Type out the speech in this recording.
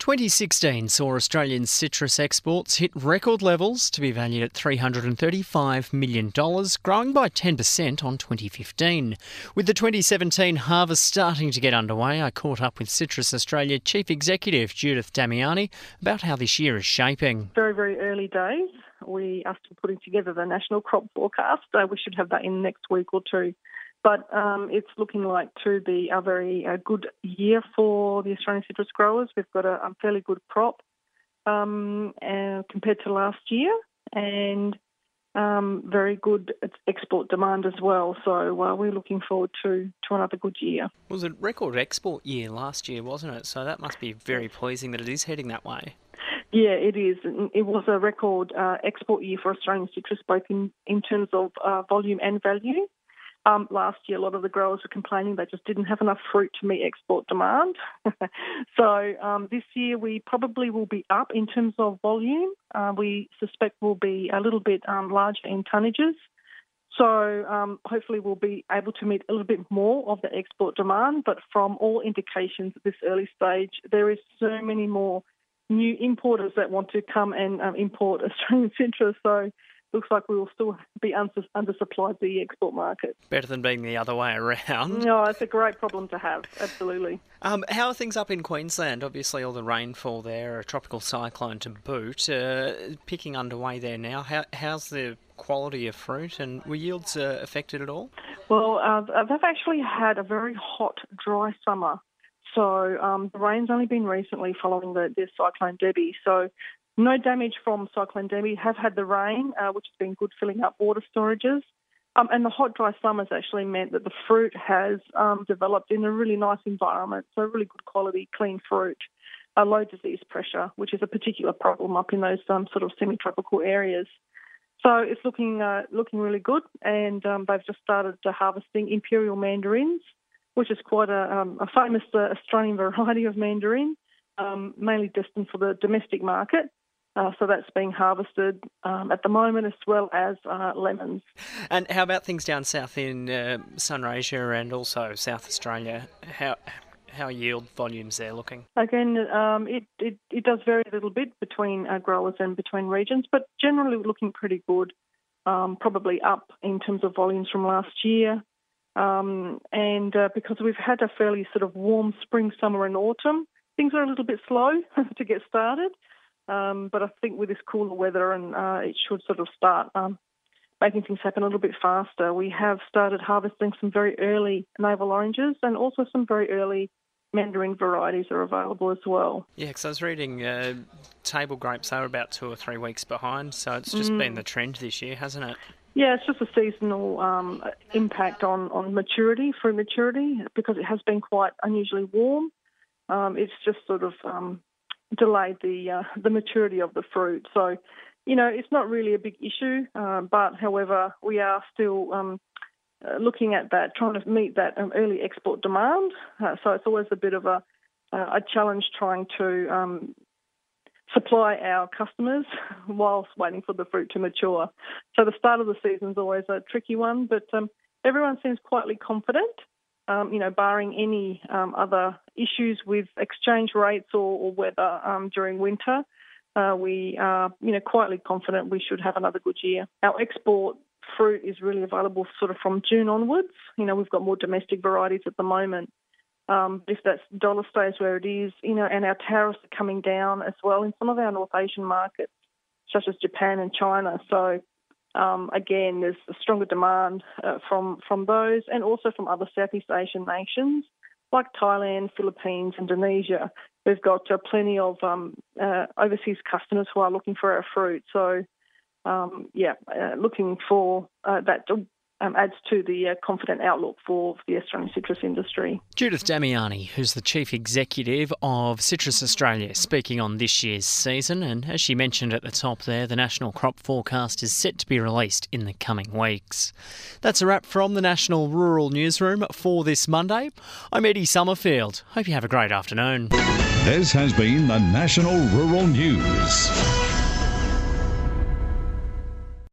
2016 saw Australian citrus exports hit record levels to be valued at $335 million, growing by 10% on 2015. With the 2017 harvest starting to get underway, I caught up with Citrus Australia Chief Executive Judith Damiani about how this year is shaping. Very, very early days. We are still putting together the national crop forecast. We should have that in the next week or two. But it's looking like to be a very good year for the Australian citrus growers. We've got a fairly good crop compared to last year, and very good export demand as well. So we're looking forward to another good year. It was a record export year last year, wasn't it? So that must be very pleasing that it is heading that way. Yeah, it is. It was a record export year for Australian citrus, both in terms of volume and value. Last year, a lot of the growers were complaining they just didn't have enough fruit to meet export demand. So this year we probably will be up in terms of volume. We suspect we'll be a little bit larger in tonnages. So hopefully we'll be able to meet a little bit more of the export demand. But from all indications at this early stage, there is so many more new importers that want to come and import Australian citrus. So looks like we will still be undersupplied the export market. Better than being the other way around. No, it's a great problem to have, absolutely. How are things up in Queensland? Obviously all the rainfall there, a tropical cyclone to boot, picking underway there now. How's the quality of fruit, and were yields affected at all? Well, they've actually had a very hot, dry summer. So the rain's only been recently following the Cyclone Debbie. So no damage from Cyclone Debbie. Have had the rain, which has been good filling up water storages. And the hot, dry summer's actually meant that the fruit has developed in a really nice environment, so really good quality, clean fruit, low disease pressure, which is a particular problem up in those sort of semi-tropical areas. So it's looking really good, and they've just started harvesting imperial mandarins, which is quite a famous Australian variety of mandarin, mainly destined for the domestic market. So that's being harvested at the moment, as well as lemons. And how about things down south in Sunraysia and also South Australia? How are yield volumes there looking? Again, it does vary a little bit between growers and between regions, but generally looking pretty good, probably up in terms of volumes from last year. And because we've had a fairly sort of warm spring, summer and autumn, things are a little bit slow to get started. But I think with this cooler weather, and it should sort of start making things happen a little bit faster. We have started harvesting some very early navel oranges, and also some very early mandarin varieties are available as well. Yeah, because I was reading table grapes, they were about 2 or 3 weeks behind, so it's just been the trend this year, hasn't it? Yeah, it's just a seasonal impact on fruit maturity, because it has been quite unusually warm. It's just sort of delayed the maturity of the fruit. So, it's not really a big issue, but however, we are still looking at that, trying to meet that early export demand. So it's always a bit of a challenge trying to supply our customers whilst waiting for the fruit to mature. So the start of the season is always a tricky one, but everyone seems quietly confident. Barring any other issues with exchange rates or weather during winter, we are, quietly confident we should have another good year. Our export fruit is really available sort of from June onwards. We've got more domestic varieties at the moment. If that dollar stays where it is, and our tariffs are coming down as well in some of our North Asian markets, such as Japan and China. So again, there's a stronger demand from those, and also from other Southeast Asian nations like Thailand, Philippines, Indonesia. We've got plenty of overseas customers who are looking for our fruit. So, looking for that adds to the confident outlook for the Australian citrus industry. Judith Damiani, who's the Chief Executive of Citrus Australia, speaking on this year's season. And as she mentioned at the top there, the national crop forecast is set to be released in the coming weeks. That's a wrap from the National Rural Newsroom for this Monday. I'm Eddie Summerfield. Hope you have a great afternoon. This has been the National Rural News.